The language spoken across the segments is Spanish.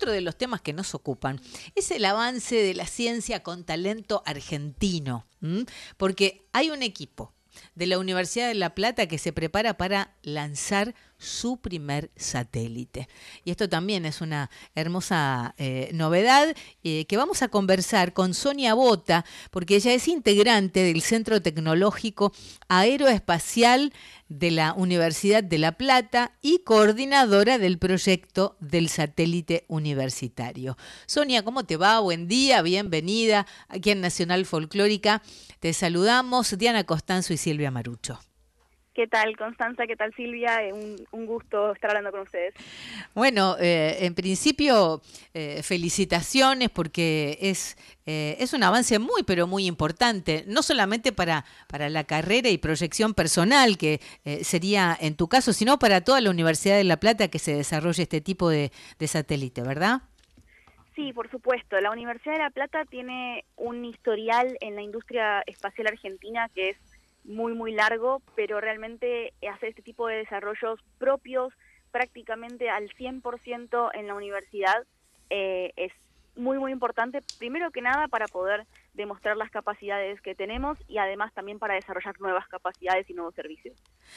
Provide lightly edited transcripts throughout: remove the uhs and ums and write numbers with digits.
otro de los temas que nos ocupan es el avance de la ciencia con talento argentino, porque hay un equipo de la Universidad de La Plata que se prepara para lanzar su primer satélite. Y esto también es una hermosa novedad que vamos a conversar con Sonia Bota, porque ella es integrante del Centro Tecnológico Aeroespacial de la Universidad de La Plata y coordinadora del proyecto del satélite universitario. Sonia, ¿cómo te va? Buen día, bienvenida aquí en Nacional Folclórica. Te saludamos Diana Costanzo y Silvia Marucho. ¿Qué tal, Constanza? ¿Qué tal, Silvia? Un gusto estar hablando con ustedes. Bueno, en principio, felicitaciones porque es un avance muy, pero muy importante, no solamente para la carrera y proyección personal, que sería en tu caso, sino para toda la Universidad de La Plata que se desarrolle este tipo de satélite, ¿verdad? Sí, por supuesto. La Universidad de La Plata tiene un historial en la industria espacial argentina que es muy, muy largo, pero realmente hacer este tipo de desarrollos propios prácticamente al 100% en la universidad es muy, muy importante, primero que nada para poder demostrar las capacidades que tenemos y además también para desarrollar nuevas capacidades y nuevos servicios.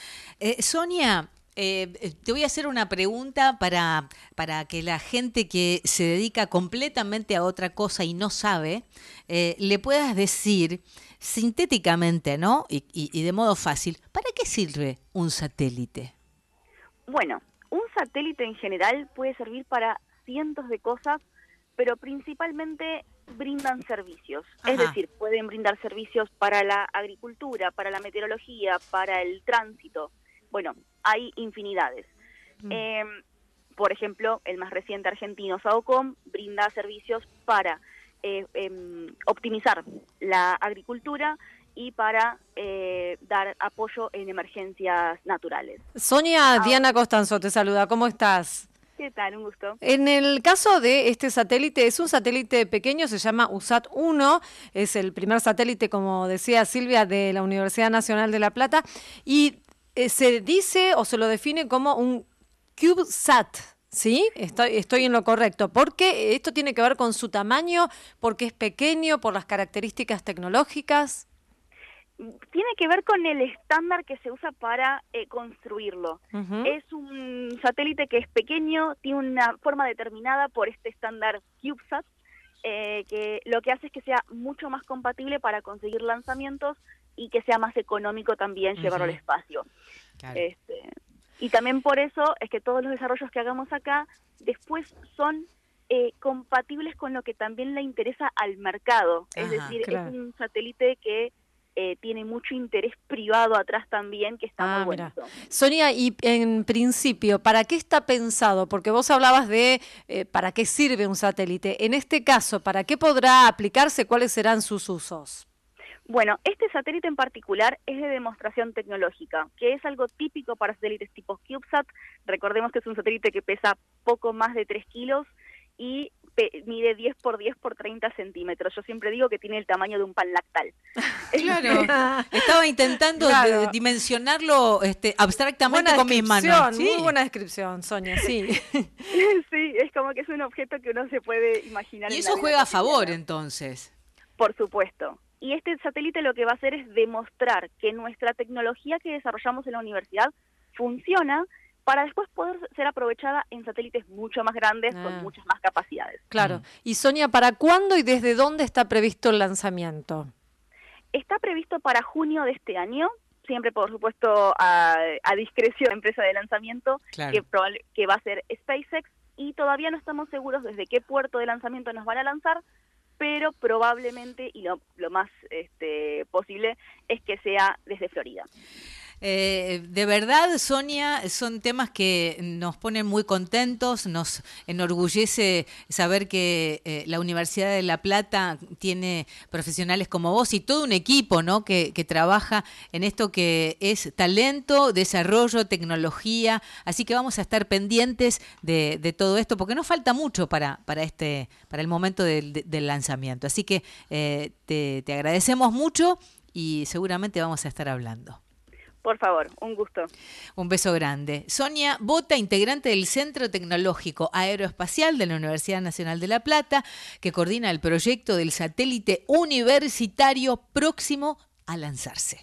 Sonia, te voy a hacer una pregunta para que la gente que se dedica completamente a otra cosa y no sabe, le puedas decir sintéticamente, ¿no? Y de modo fácil, ¿para qué sirve un satélite? Bueno, un satélite en general puede servir para cientos de cosas, pero principalmente brindan servicios. Ajá. Es decir, pueden brindar servicios para la agricultura, para la meteorología, para el tránsito. Bueno, hay infinidades. Por ejemplo, el más reciente argentino, SAOCOM, brinda servicios para optimizar la agricultura y para dar apoyo en emergencias naturales. Sonia, Diana Costanzo te saluda, ¿cómo estás? ¿Qué tal? Un gusto. En el caso de este satélite, es un satélite pequeño, se llama USAT-1, es el primer satélite, como decía Silvia, de la Universidad Nacional de La Plata, y se dice o se lo define como un CubeSat, ¿sí? Estoy en lo correcto. ¿Por qué? ¿Esto tiene que ver con su tamaño? ¿Porque es pequeño? ¿Por las características tecnológicas? Tiene que ver con el estándar que se usa para construirlo. Uh-huh. Es un satélite que es pequeño, tiene una forma determinada por este estándar CubeSat, que lo que hace es que sea mucho más compatible para conseguir lanzamientos y que sea más económico también llevarlo al espacio. Claro. Y también por eso es que todos los desarrollos que hagamos acá después son compatibles con lo que también le interesa al mercado. Ajá, es decir, claro. es un satélite que tiene mucho interés privado atrás también, que está muy bueno. Sonia, y en principio, ¿para qué está pensado? Porque vos hablabas de para qué sirve un satélite. En este caso, ¿para qué podrá aplicarse? ¿Cuáles serán sus usos? Bueno, este satélite en particular es de demostración tecnológica, que es algo típico para satélites tipo CubeSat. Recordemos que es un satélite que pesa poco más de 3 kilos y mide 10 por 10 por 30 centímetros. Yo siempre digo que tiene el tamaño de un pan lactal. Claro, estaba intentando dimensionarlo abstractamente con mis manos. ¿Sí? Muy buena descripción, Sonia, sí. Sí, es como que es un objeto que uno se puede imaginar. Y eso juega a favor, entonces. Por supuesto. Y este satélite lo que va a hacer es demostrar que nuestra tecnología que desarrollamos en la universidad funciona para después poder ser aprovechada en satélites mucho más grandes con muchas más capacidades. Claro. Y Sonia, ¿para cuándo y desde dónde está previsto el lanzamiento? Está previsto para junio de este año, siempre por supuesto a discreción de la empresa de lanzamiento, claro, que va a ser SpaceX, y todavía no estamos seguros desde qué puerto de lanzamiento nos van a lanzar, pero probablemente, y lo más posible, es que sea desde Florida. De verdad, Sonia, son temas que nos ponen muy contentos, nos enorgullece saber que la Universidad de La Plata tiene profesionales como vos y todo un equipo, ¿no?, que trabaja en esto que es talento, desarrollo, tecnología, así que vamos a estar pendientes de todo esto, porque no falta mucho para el momento del lanzamiento, así que te agradecemos mucho y seguramente vamos a estar hablando. Por favor, un gusto. Un beso grande. Sonia Bota, integrante del Centro Tecnológico Aeroespacial de la Universidad Nacional de La Plata, que coordina el proyecto del satélite universitario próximo a lanzarse.